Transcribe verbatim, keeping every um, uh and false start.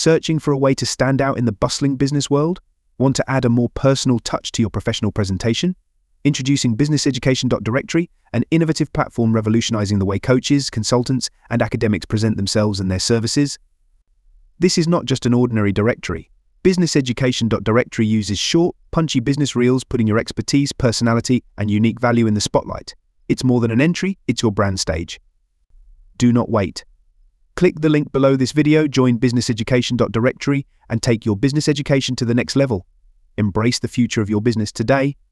Searching for a way to stand out in the bustling business world? Want to add a more personal touch to your professional presentation? Introducing business education dot directory, an innovative platform revolutionizing the way coaches, consultants, and academics present themselves and their services. This is not just an ordinary directory. business education dot directory uses short, punchy business reels, putting your expertise, personality, and unique value in the spotlight. It's more than an entry, it's your brand stage. Do not wait. Click the link below this video, join business education dot directory, and take your business education to the next level. Embrace the future of your business today